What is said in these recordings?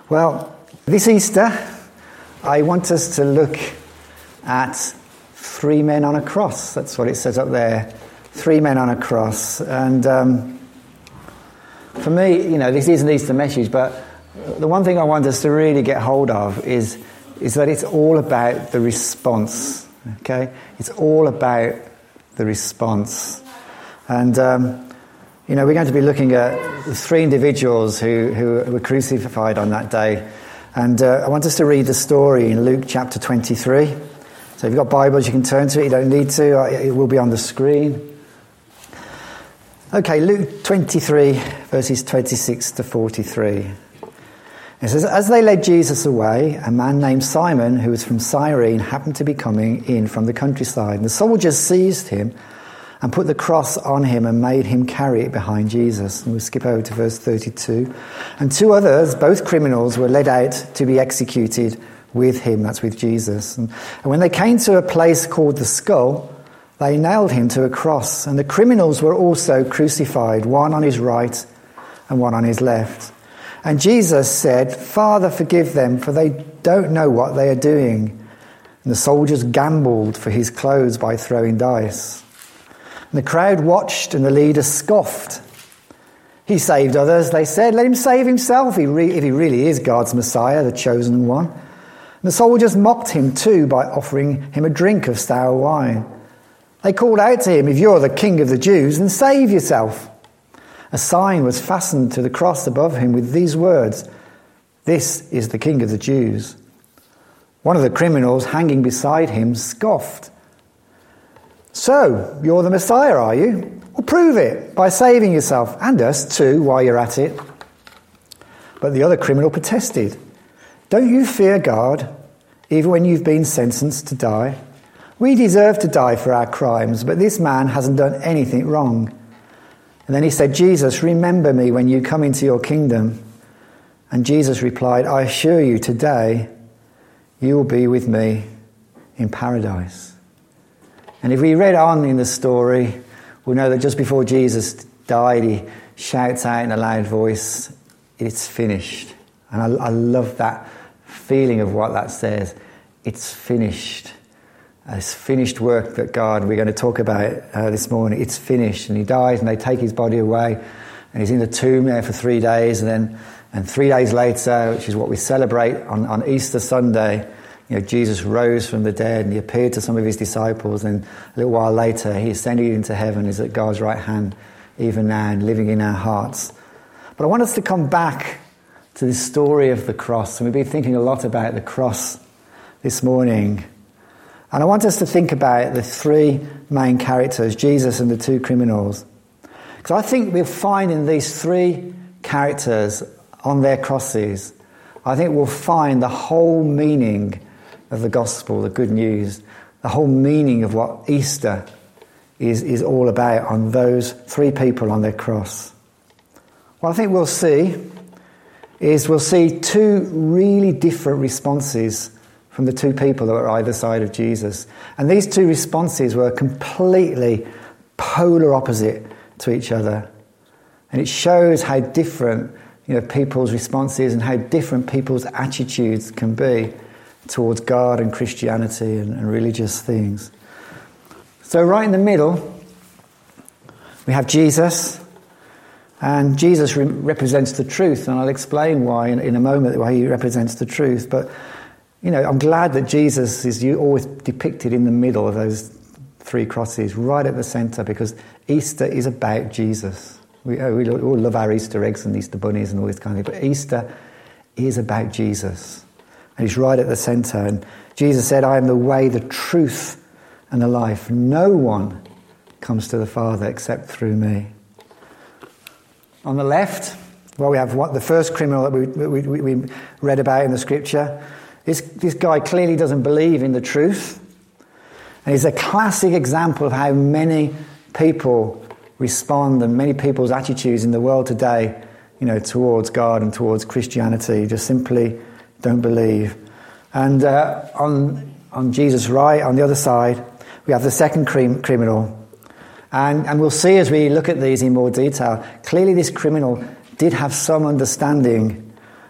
Well, this Easter, I want us to look at 3 men on a cross. That's what it says up there. 3 men on a cross. And for me, this is an Easter message, but the one thing I want us to really get hold of is that it's all about the response. Okay? It's all about the response. And we're going to be looking at the 3 individuals who were crucified on that day. And I want us to read the story in Luke chapter 23. So if you've got Bibles, you can turn to it. You don't need to. It will be on the screen. Okay, Luke 23, verses 26 to 43. It says, as they led Jesus away, a man named Simon, who was from Cyrene, happened to be coming in from the countryside. And the soldiers seized him and put the cross on him and made him carry it behind Jesus. And we'll skip over to verse 32. And 2 others, both criminals, were led out to be executed with him, that's with Jesus. And when they came to a place called the Skull, they nailed him to a cross. And the criminals were also crucified, one on his right and one on his left. And Jesus said, Father, forgive them, for they don't know what they are doing. And the soldiers gambled for his clothes by throwing dice. And the crowd watched, and the leaders scoffed. He saved others, they said. Let him save himself if he really is God's Messiah, the chosen one. And the soldiers mocked him too by offering him a drink of sour wine. They called out to him, if you're the king of the Jews, then save yourself. A sign was fastened to the cross above him with these words, this is the king of the Jews. One of the criminals hanging beside him scoffed. So, you're the Messiah, are you? Well, prove it by saving yourself and us too while you're at it. But the other criminal protested. Don't you fear God, even when you've been sentenced to die? We deserve to die for our crimes, but this man hasn't done anything wrong. And then he said, Jesus, remember me when you come into your kingdom. And Jesus replied, I assure you today you will be with me in paradise. And if we read on in the story, we'll know that just before Jesus died, he shouts out in a loud voice, it's finished. And I love that feeling of what that says. It's finished. This finished work that we're going to talk about this morning, it's finished. And he dies and they take his body away and he's in the tomb there for 3 days. And 3 days later, which is what we celebrate on Easter Sunday, Jesus rose from the dead and he appeared to some of his disciples, and a little while later he ascended into heaven, is at God's right hand even now and living in our hearts. But I want us to come back to the story of the cross, and we've been thinking a lot about the cross this morning. And I want us to think about the 3 main characters, Jesus and the 2 criminals. Because I think we'll find in these 3 characters on their crosses, I think we'll find the whole meaning of the gospel, the good news, the whole meaning of what Easter is all about on those 3 people on their cross. What I think we'll see 2 really different responses from the 2 people that were either side of Jesus. And these 2 responses were completely polar opposite to each other. And it shows how different people's responses and how different people's attitudes can be towards God and Christianity and religious things. So right in the middle, we have Jesus. And Jesus represents the truth. And I'll explain why in a moment, why he represents the truth. But, I'm glad that Jesus is always depicted in the middle of those 3 crosses, right at the centre, because Easter is about Jesus. We all love our Easter eggs and Easter bunnies and all this kind of thing, but Easter is about Jesus. And he's right at the centre. And Jesus said, I am the way, the truth, and the life. No one comes to the Father except through me. On the left, we have the first criminal that we read about in the scripture. This guy clearly doesn't believe in the truth. And he's a classic example of how many people respond and many people's attitudes in the world today, towards God and towards Christianity, just simply don't believe. And on Jesus' right, on the other side, we have the second criminal. And we'll see as we look at these in more detail, clearly this criminal did have some understanding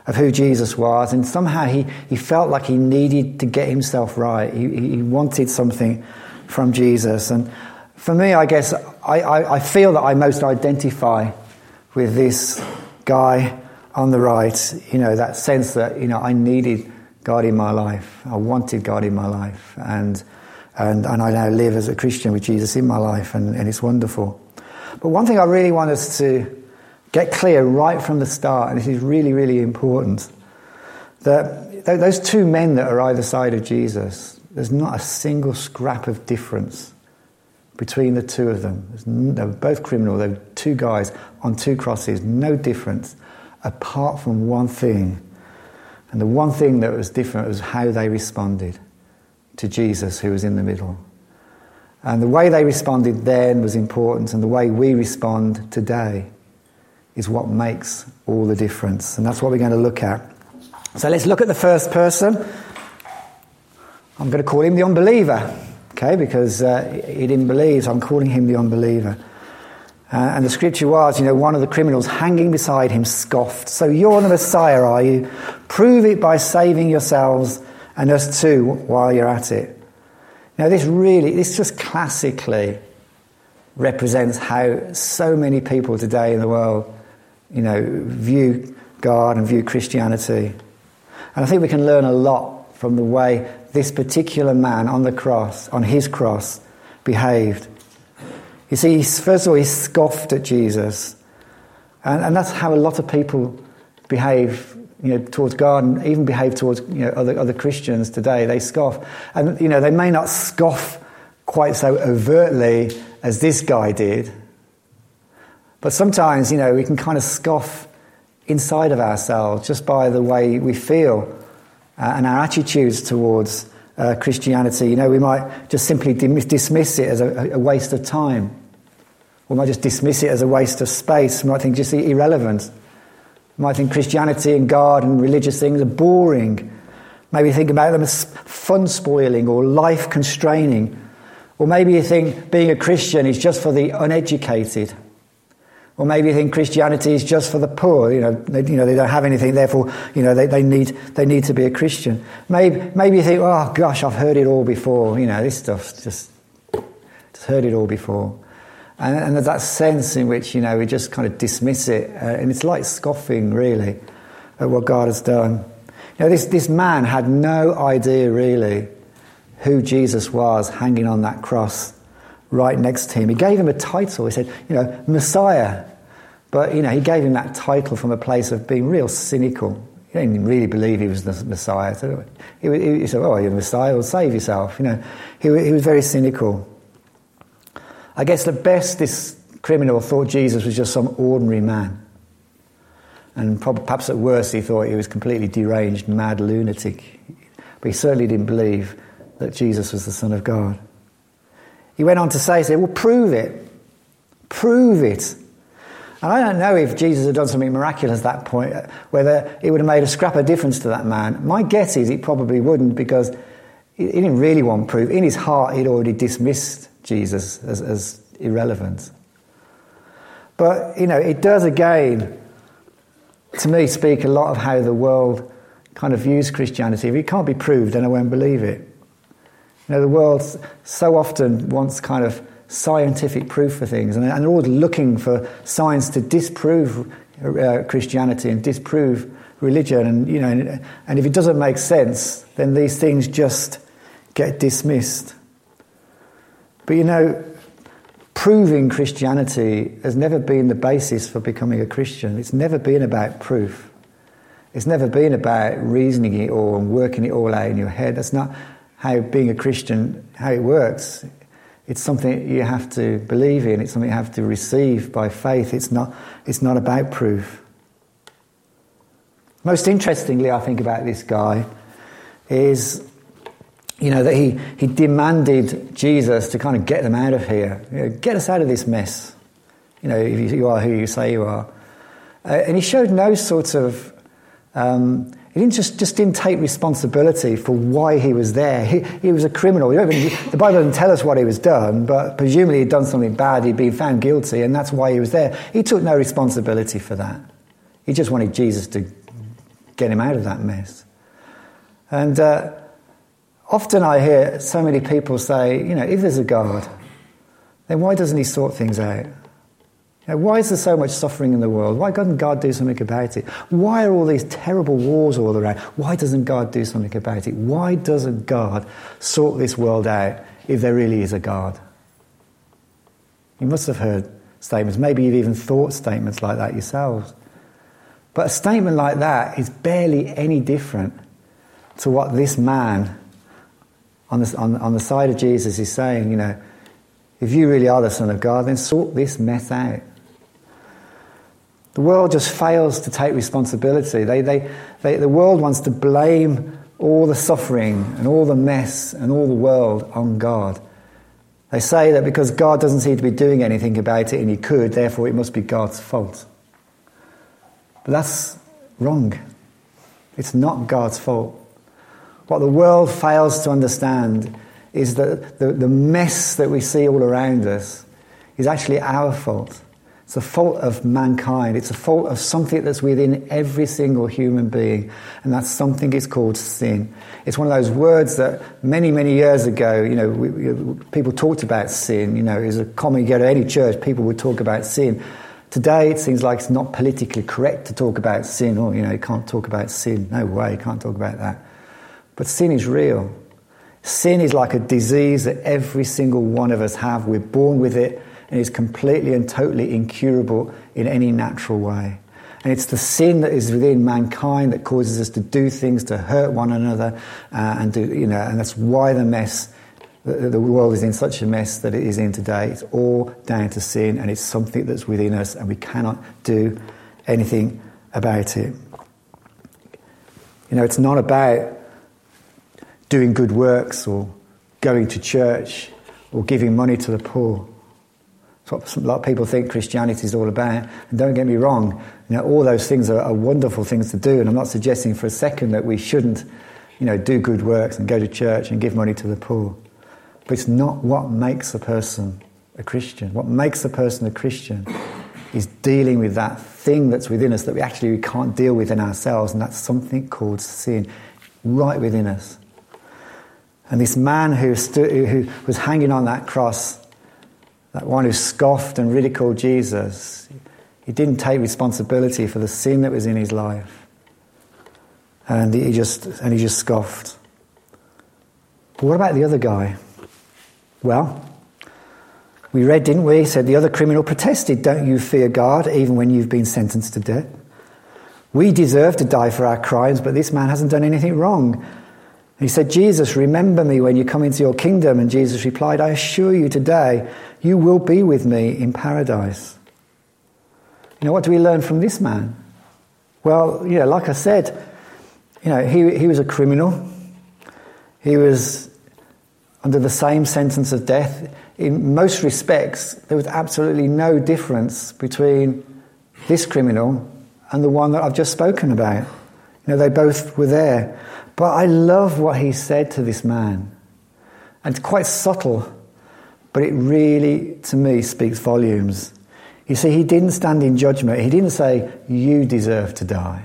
of who Jesus was, and somehow he felt like he needed to get himself right. He wanted something from Jesus. And for me, I guess, I feel that I most identify with this guy on the right, that sense that, I needed God in my life. I wanted God in my life. And I now live as a Christian with Jesus in my life, and it's wonderful. But one thing I really want us to get clear right from the start, and this is really, really important, that those two men that are either side of Jesus, there's not a single scrap of difference between the two of them. They're both criminal. They're two guys on two crosses. No difference apart from one thing. And the one thing that was different was how they responded to Jesus, who was in the middle. And the way they responded then was important, and the way we respond today is what makes all the difference. And that's what we're going to look at. So let's look at the first person. I'm going to call him the unbeliever, okay, because he didn't believe, so I'm calling him the unbeliever. And the scripture was, one of the criminals hanging beside him scoffed. So you're the Messiah, are you? Prove it by saving yourselves and us too while you're at it. This just classically represents how so many people today in the world, view God and view Christianity. And I think we can learn a lot from the way this particular man on his cross, behaved. You see, first of all, he scoffed at Jesus. And that's how a lot of people behave, towards God, and even behave towards, other Christians today. They scoff. And, they may not scoff quite so overtly as this guy did. But sometimes, we can kind of scoff inside of ourselves just by the way we feel and our attitudes towards Christianity. We might just simply dismiss it as a waste of time. We might just dismiss it as a waste of space. We might think just irrelevant. We might think Christianity and God and religious things are boring. Maybe think about them as fun-spoiling or life-constraining. Or maybe you think being a Christian is just for the uneducated. Or maybe you think Christianity is just for the poor. They don't have anything, therefore, they need to be a Christian. Maybe you think, oh gosh, I've heard it all before. This stuff's just heard it all before. And there's that sense in which, we just kind of dismiss it. And it's like scoffing, really, at what God has done. This man had no idea, really, who Jesus was hanging on that cross right next to him. He gave him a title. He said, Messiah. But, he gave him that title from a place of being real cynical. He didn't really believe he was the Messiah. So he said, oh, you're the Messiah, well, save yourself. He was very cynical. I guess the best this criminal thought Jesus was just some ordinary man. And perhaps at worst he thought he was completely deranged, mad lunatic. But he certainly didn't believe that Jesus was the Son of God. He went on to say, well, prove it. Prove it. And I don't know if Jesus had done something miraculous at that point, whether it would have made a scrap of difference to that man. My guess is it probably wouldn't, because he didn't really want proof. In his heart, he'd already dismissed Jesus as irrelevant. But, it does again, to me, speak a lot of how the world kind of views Christianity. If it can't be proved, then I won't believe it. The world so often wants kind of scientific proof for things, and they're always looking for science to disprove Christianity and disprove religion, and if it doesn't make sense, then these things just get dismissed. But proving Christianity has never been the basis for becoming a Christian. It's never been about proof. It's never been about reasoning it all and working it all out in your head. That's not how being a Christian, how it works. It's something you have to believe in. It's something you have to receive by faith. It's not about proof. Most interestingly, I think, about this guy is, that he demanded Jesus to kind of get them out of here. Get us out of this mess. If you are who you say you are. And he showed no sort of... he didn't just didn't take responsibility for why he was there. He was a criminal. The Bible doesn't tell us what he was done, but presumably he'd done something bad. He'd been found guilty, and that's why he was there. He took no responsibility for that. He just wanted Jesus to get him out of that mess. And often I hear so many people say, if there's a God, then why doesn't he sort things out? Why is there so much suffering in the world? Why doesn't God do something about it? Why are all these terrible wars all around? Why doesn't God do something about it? Why doesn't God sort this world out if there really is a God? You must have heard statements. Maybe you've even thought statements like that yourselves. But a statement like that is barely any different to what this man on the side of Jesus is saying. If you really are the Son of God, then sort this mess out. The world just fails to take responsibility. The world wants to blame all the suffering and all the mess and all the world on God. They say that because God doesn't seem to be doing anything about it and he could, therefore it must be God's fault. But that's wrong. It's not God's fault. What the world fails to understand is that the mess that we see all around us is actually our fault. It's a fault of mankind. It's a fault of something that's within every single human being, and that something is called sin. It's one of those words that many, many years ago, people talked about sin. It was a common, you go to any church, people would talk about sin. Today, it seems like it's not politically correct to talk about sin. You can't talk about sin. No way, you can't talk about that. But sin is real. Sin is like a disease that every single one of us have. We're born with it, and it's completely and totally incurable in any natural way. And it's the sin that is within mankind that causes us to do things to hurt one another, and that's why the world is in such a mess that it is in today. It's all down to sin, and it's something that's within us, and we cannot do anything about it. It's not about doing good works or going to church or giving money to the poor. That's what a lot of people think Christianity is all about. And don't get me wrong, all those things are wonderful things to do, and I'm not suggesting for a second that we shouldn't, do good works and go to church and give money to the poor. But it's not what makes a person a Christian. What makes a person a Christian is dealing with that thing that's within us that we can't deal with in ourselves, and that's something called sin, right within us. And this man who was hanging on that cross, that one who scoffed and ridiculed Jesus, he didn't take responsibility for the sin that was in his life, and he just scoffed. But what about the other guy? Well, we read, didn't we? He said the other criminal protested, "Don't you fear God, even when you've been sentenced to death? We deserve to die for our crimes, but this man hasn't done anything wrong." He said, "Jesus, remember me when you come into your kingdom." And Jesus replied, "I assure you today, you will be with me in paradise." What do we learn from this man? Well, like I said, he was a criminal. He was under the same sentence of death. In most respects, there was absolutely no difference between this criminal and the one that I've just spoken about. They both were there. But I love what he said to this man. And it's quite subtle, but it really, to me, speaks volumes. You see, he didn't stand in judgment. He didn't say, "You deserve to die.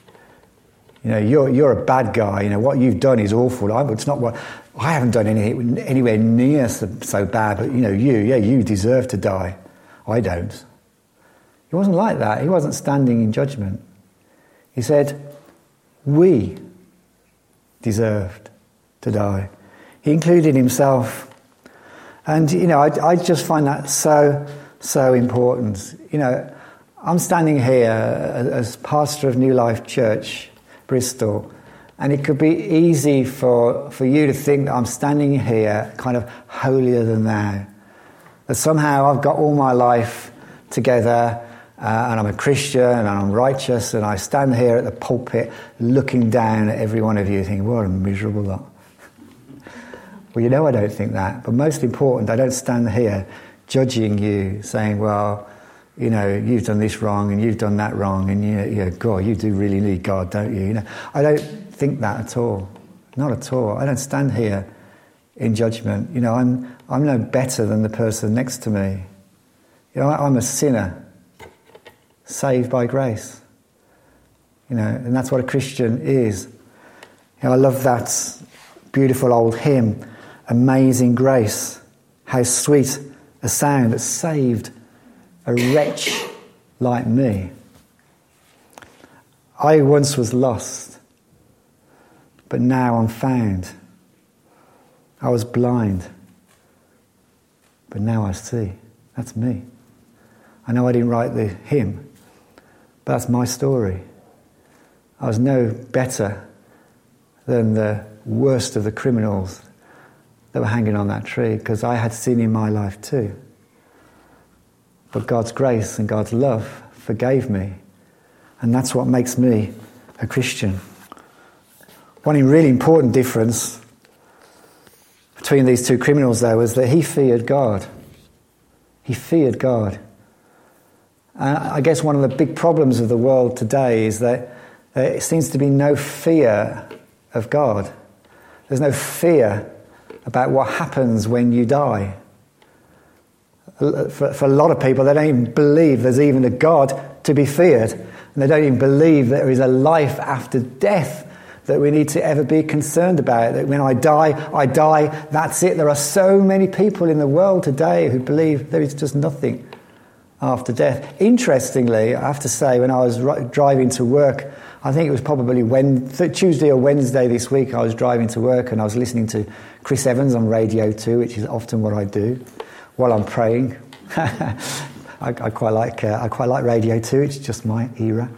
You're a bad guy. What you've done is awful. It's not what I haven't done anything anywhere near so bad. But you deserve to die. I don't." He wasn't like that. He wasn't standing in judgment. He said, "We deserved to die." He included himself. And, I just find that so important. I'm standing here as pastor of New Life Church, Bristol, and it could be easy for you to think that I'm standing here kind of holier than thou. That somehow I've got all my life together, and I'm a Christian and I'm righteous, and I stand here at the pulpit looking down at every one of you thinking, what a miserable lot. Well, I don't think that. But most important, I don't stand here judging you, saying, well, you've done this wrong and you've done that wrong, and God, you do really need God, don't you? I don't think that at all. Not at all. I don't stand here in judgment. I'm no better than the person next to me. I'm a sinner, saved by grace. And that's what a Christian is. I love that beautiful old hymn, Amazing Grace, how sweet a sound that saved a wretch like me. I once was lost, but now I'm found. I was blind, but now I see. That's me. I know I didn't write the hymn, but that's my story. I was no better than the worst of the criminals that were hanging on that tree, because I had sin in my life too. But God's grace and God's love forgave me, and that's what makes me a Christian. One really important difference between these two criminals, though, was that he feared God. He feared God. I guess one of the big problems of the world today is that there seems to be no fear of God. There's no fear about what happens when you die. For a lot of people, they don't even believe there's even a God to be feared. And they don't even believe that there is a life after death that we need to ever be concerned about. That when I die, that's it. There are so many people in the world today who believe there is just nothing after death. Interestingly, I have to say, when I was driving to work, I think it was probably Tuesday or Wednesday this week, I was driving to work and I was listening to Chris Evans on Radio 2, which is often what I do while I'm praying. I quite like Radio 2. It's just my era.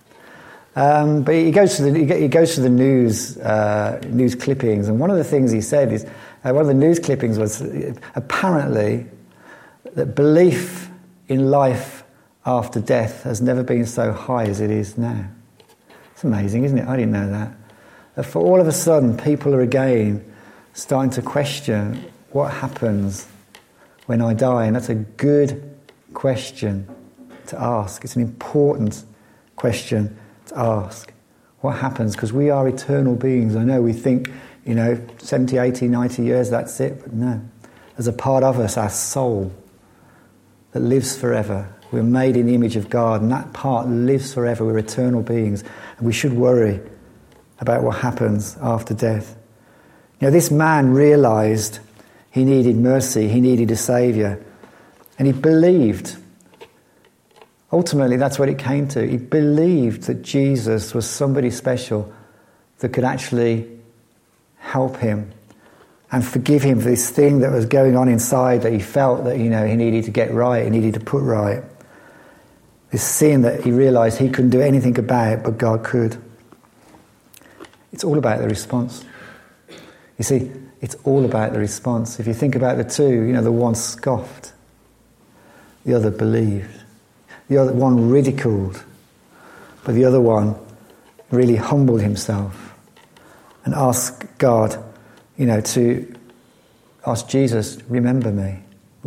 But he goes to the news clippings, and one of the things he said is one of the news clippings was apparently that belief in life after death has never been so high as it is now. It's amazing, isn't it? I didn't know that. For all of a sudden, people are again starting to question what happens when I die, and that's a good question to ask. It's an important question to ask. What happens? Because we are eternal beings. I know we think, 70, 80, 90 years, that's it. But no. There's a part of us, our soul, that lives forever. We're made in the image of God, and that part lives forever. We're eternal beings. And we should worry about what happens after death. This man realised he needed mercy. He needed a saviour. And he believed. Ultimately, that's what it came to. He believed that Jesus was somebody special that could actually help him and forgive him for this thing that was going on inside that he felt that, he needed to get right, he needed to put right. This sin that he realised he couldn't do anything about, but God could. It's all about the response. You see, it's all about the response. If you think about the two, the one scoffed, the other believed. The other one ridiculed, but the other one really humbled himself and asked God, to ask Jesus, remember me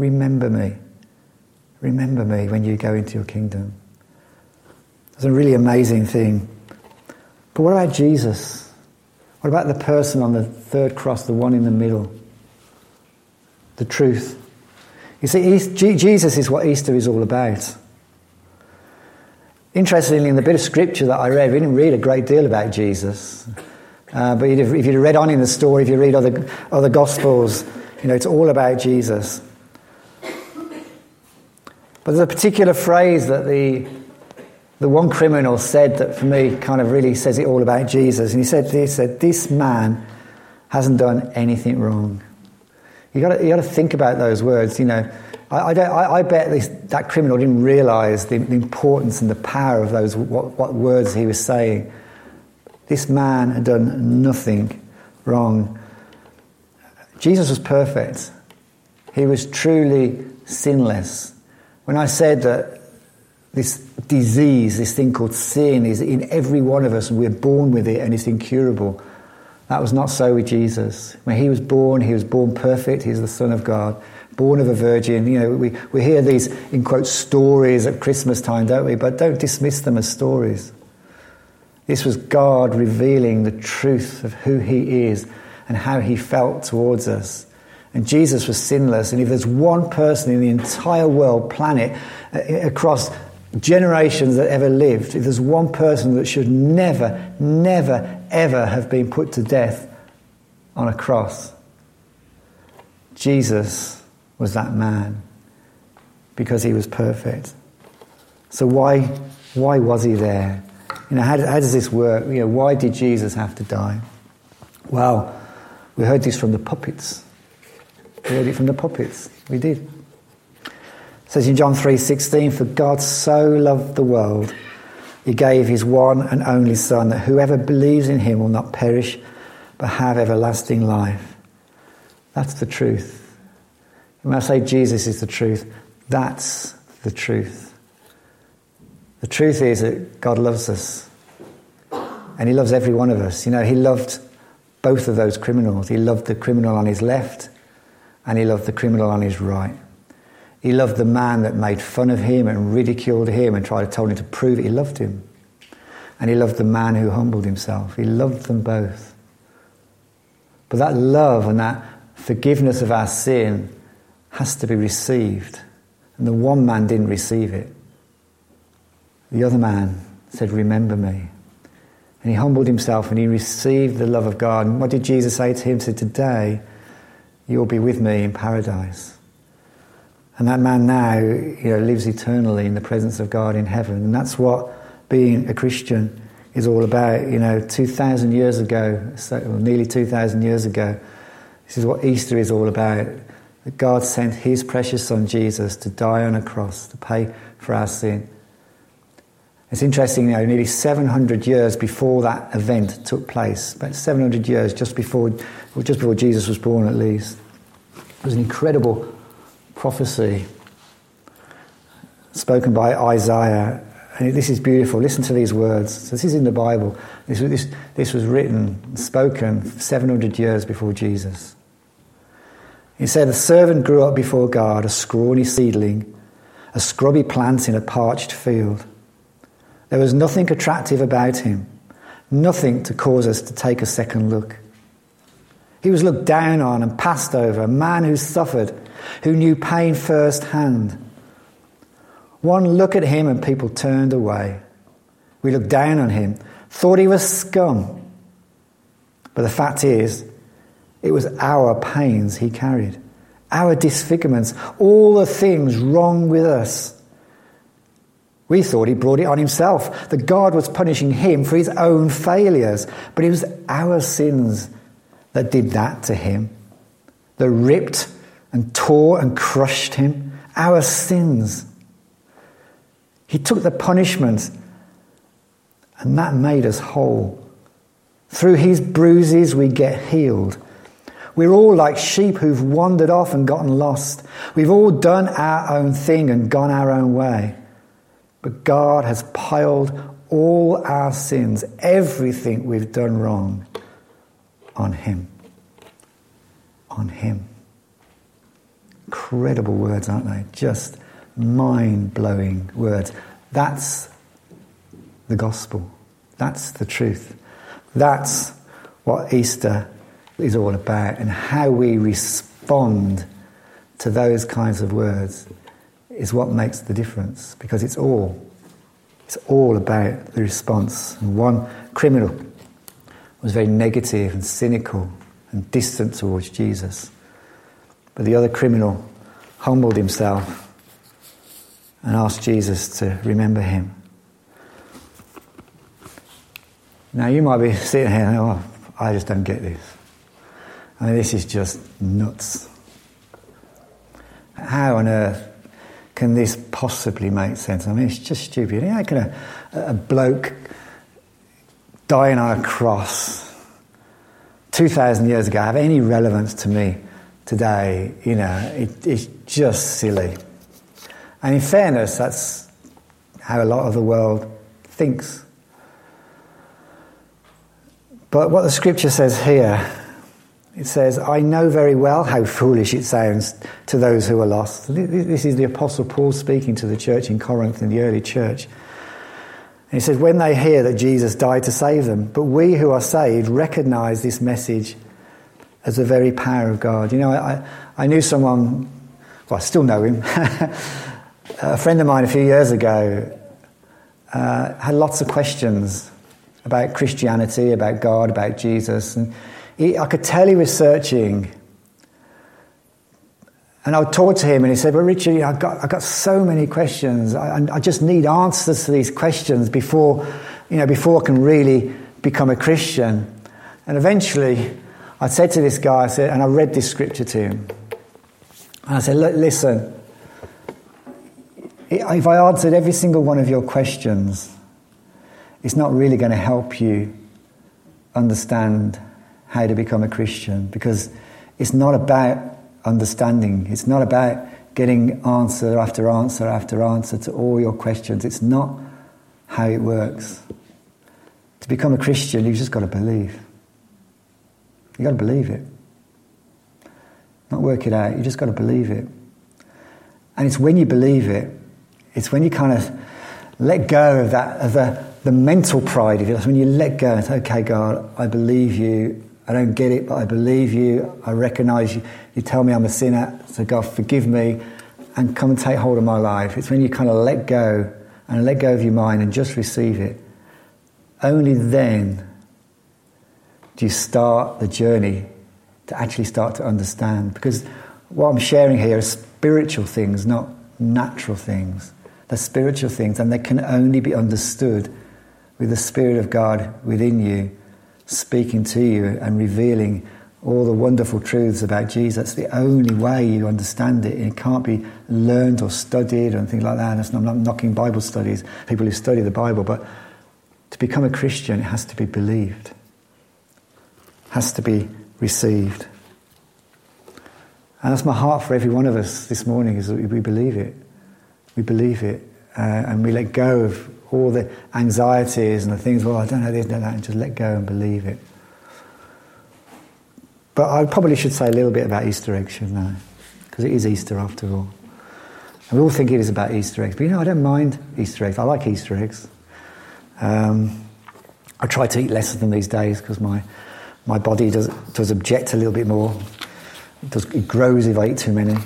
when you go into your kingdom. It's a really amazing thing. But what about Jesus? What about the person on the third cross, the one in the middle? The truth. You see, Jesus is what Easter is all about. Interestingly, in the bit of scripture that I read, we didn't read a great deal about Jesus. But if you'd read on in the story, if you read other Gospels, it's all about Jesus. But there's a particular phrase that the one criminal said that for me kind of really says it all about Jesus. And he said, this man hasn't done anything wrong. You got to think about those words, I bet that criminal didn't realise the importance and the power of those what words he was saying. This man had done nothing wrong. Jesus was perfect. He was truly sinless. When I said that this disease, this thing called sin, is in every one of us and we're born with it and it's incurable, that was not so with Jesus. When he was born perfect. He's the Son of God. Born of a virgin. We hear these, in quotes, stories at Christmas time, don't we? But don't dismiss them as stories. This was God revealing the truth of who he is and how he felt towards us. And Jesus was sinless. And if there's one person in the entire world, planet, across generations that ever lived, if there's one person that should never, never, ever have been put to death on a cross, Jesus was that man, because he was perfect. So why was he there? How does this work? Why did Jesus have to die? Well, we heard this from the puppets. We heard it from the puppets. We did. It says in John 3:16, "For God so loved the world, he gave his one and only Son, that whoever believes in him will not perish, but have everlasting life." That's the truth. When I say Jesus is the truth, that's the truth. The truth is that God loves us. And he loves every one of us. He loved both of those criminals. He loved the criminal on his left, and he loved the criminal on his right. He loved the man that made fun of him and ridiculed him and tried to tell him to prove it. He loved him. And he loved the man who humbled himself. He loved them both. But that love and that forgiveness of our sin has to be received. And the one man didn't receive it. The other man said, "Remember me." And he humbled himself and he received the love of God. And what did Jesus say to him? He said, "Today you'll be with me in paradise." And that man now, lives eternally in the presence of God in heaven. And that's what being a Christian is all about. 2,000 years ago, nearly 2,000 years ago, this is what Easter is all about. That God sent his precious Son Jesus to die on a cross to pay for our sin. It's interesting, nearly 700 years before that event took place, about 700 years just before Jesus was born at least, it was an incredible prophecy spoken by Isaiah. And this is beautiful. Listen to these words. So this is in the Bible. This was written, spoken 700 years before Jesus. He said, "A servant grew up before God, a scrawny seedling, a scrubby plant in a parched field. There was nothing attractive about him, nothing to cause us to take a second look. He was looked down on and passed over, a man who suffered, who knew pain firsthand. One look at him and people turned away. We looked down on him, thought he was scum. But the fact is, it was our pains he carried, our disfigurements, all the things wrong with us. We thought he brought it on himself, that God was punishing him for his own failures. But it was our sins that did that to him, that ripped and tore and crushed him. Our sins. He took the punishment, and that made us whole. Through his bruises we get healed. We're all like sheep who've wandered off and gotten lost. We've all done our own thing and gone our own way. But God has piled all our sins, everything we've done wrong, on him. On him." Incredible words, aren't they? Just mind-blowing words. That's the gospel. That's the truth. That's what Easter is all about, and how we respond to those kinds of words is what makes the difference, because it's all about the response. And one criminal was very negative and cynical and distant towards Jesus, but the other criminal humbled himself and asked Jesus to remember him. Now you might be sitting here and "Oh, I just don't get this. This is just nuts. How on earth can this possibly make sense? It's just stupid. How can a bloke dying on a cross 2,000 years ago have any relevance to me today? It's just silly. And in fairness, that's how a lot of the world thinks. But what the scripture says here, it says, "I know very well how foolish it sounds to those who are lost." This is the Apostle Paul speaking to the church in Corinth, in the early church. And he says, "When they hear that Jesus died to save them, but we who are saved recognise this message as the very power of God." I knew someone, well, I still know him, a friend of mine a few years ago, had lots of questions about Christianity, about God, about Jesus. And I could tell he was searching. And I would talk to him and he said, "But Richard, I've got so many questions. I just need answers to these questions before I can really become a Christian." And eventually I said to this guy, and I read this scripture to him. And I said, "Look, listen, if I answered every single one of your questions, it's not really going to help you understand how to become a Christian, because it's not about understanding. It's not about getting answer after answer after answer to all your questions. It's not how it works. To become a Christian, you've just got to believe. You've got to believe it. Not work it out. You just got to believe it. And it's when you believe it, it's when you kind of let go of that, of the mental pride of it. That's when you let go and say, "Okay, God, I believe you. I don't get it, but I believe you. I recognise you. You tell me I'm a sinner, so God, forgive me and come and take hold of my life." It's when you kind of let go of your mind and just receive it. Only then do you start the journey to actually start to understand. Because what I'm sharing here is spiritual things, not natural things. They're spiritual things, and they can only be understood with the Spirit of God within you, speaking to you and revealing all the wonderful truths about Jesus. That's the only way you understand it. It can't be learned or studied or anything like that. I'm not knocking Bible studies, people who study the Bible, but to become a Christian, it has to be believed. Has to be received. And that's my heart for every one of us this morning, is that we believe it. We believe it. And we let go of all the anxieties and the things, "Well, I don't know this, don't know that," and just let go and believe it. But I probably should say a little bit about Easter eggs, shouldn't I? Because it is Easter after all. And we all think it is about Easter eggs. But I don't mind Easter eggs. I like Easter eggs. I try to eat less of them these days because my body does object a little bit more. It grows if I eat too many.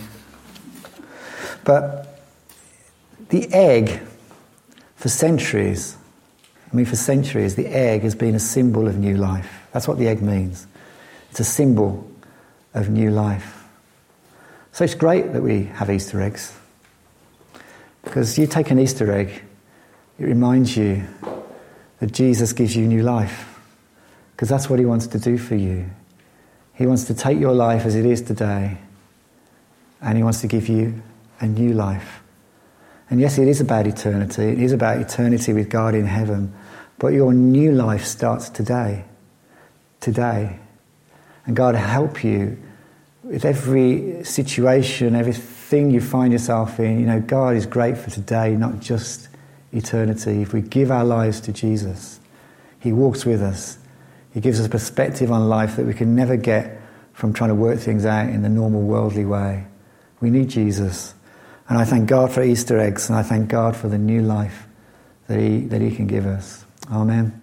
But the egg, for centuries, the egg has been a symbol of new life. That's what the egg means. It's a symbol of new life. So it's great that we have Easter eggs. Because you take an Easter egg, it reminds you that Jesus gives you new life. Because that's what he wants to do for you. He wants to take your life as it is today, and he wants to give you a new life. And yes, it is about eternity. It is about eternity with God in heaven. But your new life starts today. Today. And God help you with every situation, everything you find yourself in. God is great for today, not just eternity. If we give our lives to Jesus, he walks with us. He gives us a perspective on life that we can never get from trying to work things out in the normal worldly way. We need Jesus. And I thank God for Easter eggs, and I thank God for the new life that he can give us. Amen.